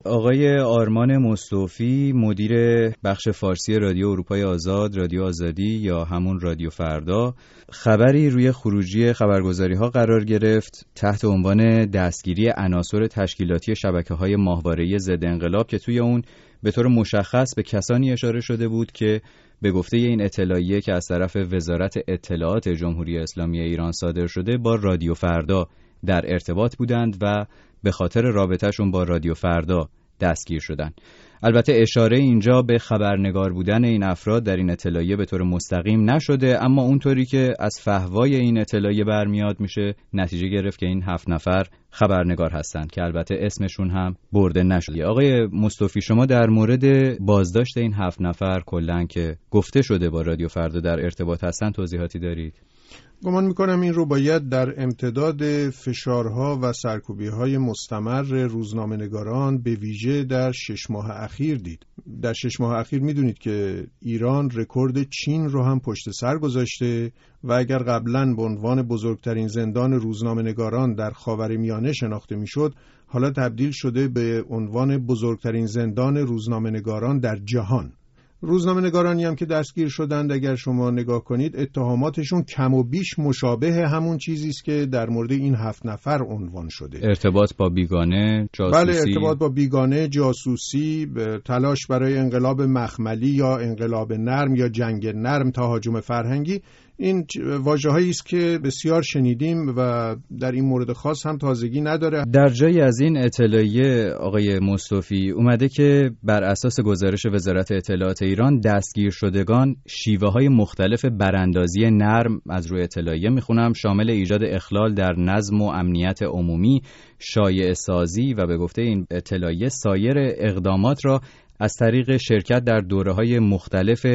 آقای آرمان مصطفی، مدیر بخش فارسی رادیو اروپای آزاد، رادیو آزادی یا همون رادیو فردا، خبری روی خروجی خبرگزاری‌ها قرار گرفت تحت عنوان دستگیری عناصر تشکیلاتی شبکه‌های ماهواره‌ای ضد انقلاب که توی اون به طور مشخص به کسانی اشاره شده بود که به گفته این اطلاعیه که از طرف وزارت اطلاعات جمهوری اسلامی ایران صادر شده با رادیو فردا در ارتباط بودند و به خاطر رابطهشون با رادیو فردا دستگیر شدن. البته اشاره اینجا به خبرنگار بودن این افراد در این اطلاعیه به طور مستقیم نشده، اما اونطوری که از فحوای این اطلاعیه برمیاد میشه نتیجه گرفت که این 7 نفر خبرنگار هستند که البته اسمشون هم برده نشده. آقای مصطفی، شما در مورد بازداشت این 7 نفر کلاً که گفته شده با رادیو فردا در ارتباط هستن توضیحاتی دارید؟ گمان میکنم این رو باید در امتداد فشارها و سرکوبی‌های مستمر روزنامه‌نگاران به ویژه در 6 ماه اخیر دید. در 6 ماه اخیر میدونید که ایران رکورد چین رو هم پشت سر گذاشته و اگر قبلاً به عنوان بزرگترین زندان روزنامه‌نگاران در خاورمیانه شناخته میشد، حالا تبدیل شده به عنوان بزرگترین زندان روزنامه‌نگاران در جهان. روزنامه‌نگارانی هم که دستگیر شدند اگر شما نگاه کنید اتهاماتشون کم و بیش مشابه همون چیزی است که در مورد این 7 نفر عنوان شده. ارتباط با بیگانه، جاسوسی. بله، ارتباط با بیگانه، جاسوسی، تلاش برای انقلاب مخملی یا انقلاب نرم یا جنگ نرم، تهاجم فرهنگی. این واژه‌هایی است که بسیار شنیدیم و در این مورد خاص هم تازگی نداره. در جایی از این اطلاعیه آقای مصطفی اومده که بر اساس گزارش وزارت اطلاعات ایران دستگیر شدگان شیوه‌های مختلف براندازی نرم از روی اطلاعیه میخونم شامل ایجاد اخلال در نظم و امنیت عمومی، شایعه سازی و به گفته این اطلاعیه سایر اقدامات را از طریق شرکت در دوره‌های مختلف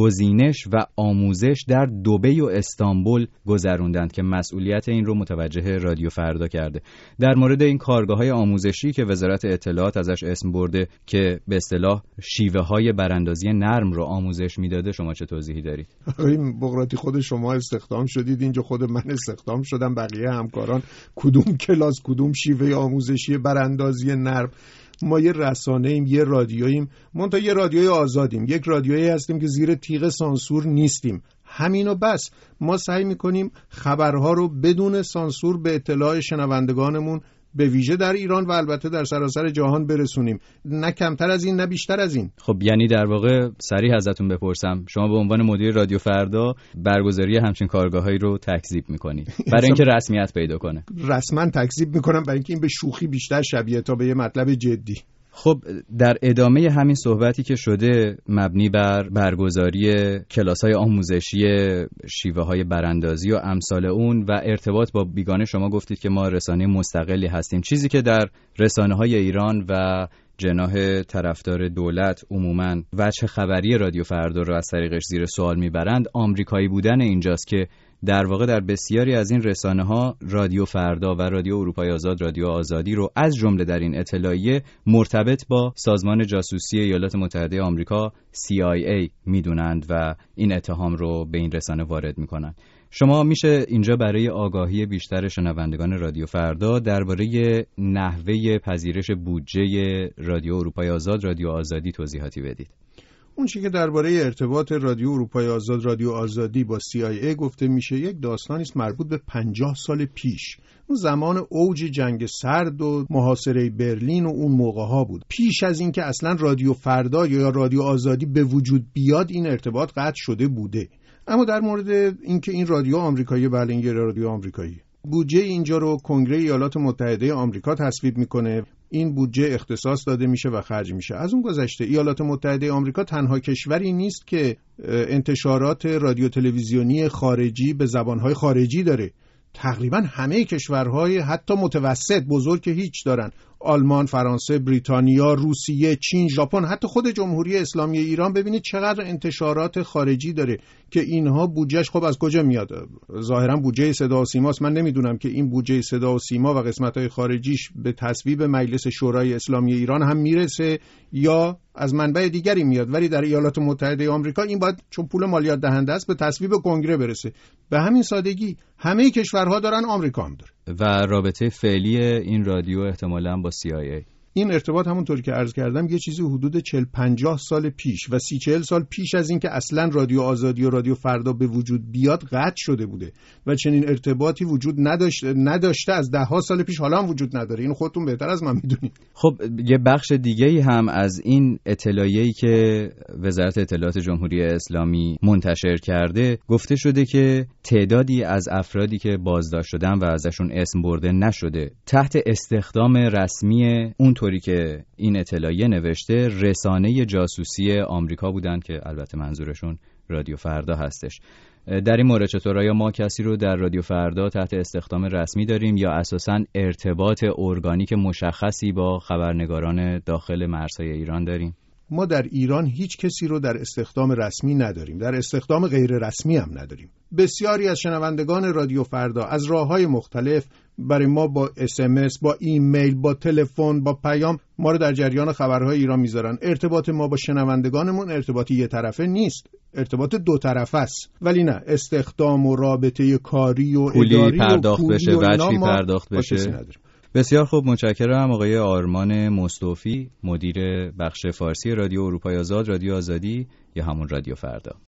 گزینش و آموزش در دبی و استانبول گذروندند که مسئولیت این رو متوجه رادیو فردا کرده. در مورد این کارگاه‌های آموزشی که وزارت اطلاعات ازش اسم برده که به اصطلاح شیوه‌های براندازی نرم رو آموزش میداده، شما چه توضیحی دارید؟ این بغراتی خود شما استخدام شدید، اینجا خود من استخدام شدم، بقیه همکاران کدوم کلاس، کدوم شیوه آموزشی براندازی نرم؟ ما یه رسانه ایم، یه رادیوییم، منتها یه رادیوی آزادیم، یک رادیویی هستیم که زیر تیغ سانسور نیستیم. همینو بس. ما سعی میکنیم خبرها رو بدون سانسور به اطلاع شنوندگانمون به ویژه در ایران و البته در سراسر جهان برسونیم، نه کمتر از این نه بیشتر از این. خب یعنی در واقع صریح ازتون بپرسم، شما به عنوان مدیر رادیو فردا برگزاری همچین کارگاهایی رو تکذیب میکنید برای اینکه رسمیت پیدا کنه؟ رسما تکذیب میکنم برای اینکه این به شوخی بیشتر شبیه تا به یه مطلب جدی. خب در ادامه همین صحبتی که شده مبنی بر برگزاری کلاس‌های آموزشی شیوه‌های براندازی و امثال اون و ارتباط با بیگانه، شما گفتید که ما رسانه مستقلی هستیم، چیزی که در رسانه‌های ایران و جناح طرفدار دولت عموماً وجه خبری رادیو فردا رو از طریقش زیر سوال میبرند آمریکایی بودن اینجاست که در واقع در بسیاری از این رسانه‌ها رادیو فردا و رادیو اروپای آزاد، رادیو آزادی رو از جمله در این اطلاعیه مرتبط با سازمان جاسوسی ایالات متحده آمریکا CIA میدونند و این اتهام رو به این رسانه وارد میکنند. شما میشه اینجا برای آگاهی بیشتر شنوندگان رادیو فردا درباره نحوه پذیرش بودجه رادیو اروپای آزاد، رادیو آزادی توضیحاتی بدید؟ اون چیزی که درباره ارتباط رادیو اروپای آزاد، رادیو آزادی با CIA گفته میشه یک داستانی است مربوط به 50 سال پیش. اون زمان اوج جنگ سرد و محاصره برلین و اون موقع‌ها بود. پیش از این که اصلا رادیو فردا یا رادیو آزادی به وجود بیاد این ارتباط قطع شده بوده. اما در مورد اینکه این رادیو آمریکایی، بله این رادیو آمریکایی، بودجه اینجا رو کنگره ایالات متحده آمریکا تصویب میکنه. این بودجه اختصاص داده میشه و خرج میشه. از اون گذشته ایالات متحده آمریکا تنها کشوری نیست که انتشارات رادیو تلویزیونی خارجی به زبانهای خارجی داره. تقریبا همه کشورهای حتی متوسط بزرگ که هیچ دارن. آلمان، فرانسه، بریتانیا، روسیه، چین، ژاپن، حتی خود جمهوری اسلامی ایران. ببینید چقدر انتشارات خارجی داره که اینها بودجهش خب از کجا میاد؟ ظاهرا بودجه صدا و سیماست. من نمیدونم که این بودجه صدا و سیما و قسمت‌های خارجیش به تصویب مجلس شورای اسلامی ایران هم میرسه یا از منبع دیگری میاد، ولی در ایالات متحده آمریکا این باید چون پول مالیات دهنده است به تصویب کنگره برسه. به همین سادگی همه کشورها دارن، آمریکا هم داره. و رابطه فعلی این رادیو احتمالاً با CIA این ارتباط همونطور که عرض کردم یه چیزی حدود 40-50 سال پیش و 30-40 سال پیش از این که اصلا رادیو آزادی و رادیو فردا به وجود بیاد قطع شده بوده و چنین ارتباطی وجود نداشته از 10 سال پیش، حالا هم وجود نداره. اینو خودتون بهتر از من میدونید. خب یه بخش دیگه‌ای هم از این اطلاعیه‌ای که وزارت اطلاعات جمهوری اسلامی منتشر کرده گفته شده که تعدادی از افرادی که بازداشت شدن و ازشون اسم برده نشده تحت استخدام رسمی اونطوری که این اطلاعیه نوشته رسانه جاسوسی آمریکا بودن که البته منظورشون رادیو فردا هستش. در این مورد چطور؟ آیا ما کسی رو در رادیو فردا تحت استخدام رسمی داریم یا اساساً ارتباط ارگانیک مشخصی با خبرنگاران داخل مرزهای ایران داریم؟ ما در ایران هیچ کسی رو در استخدام رسمی نداریم، در استخدام غیر رسمی هم نداریم. بسیاری از شنوندگان رادیو فردا از راه‌های مختلف برای ما با SMS، با ایمیل، با تلفن، با پیام ما رو در جریان خبرهای ایران میذارن. ارتباط ما با شنوندگانمون ارتباطی یه طرفه نیست، ارتباط دو طرفه است. ولی نه استخدام و رابطه کاری و اداری پرداخت و بشه، وجهی پرداخت بشه. بسیار خوب، متشکرم آقای آرمان مصطفی، مدیر بخش فارسی رادیو اروپای آزاد، رادیو آزادی یا همون رادیو فردا.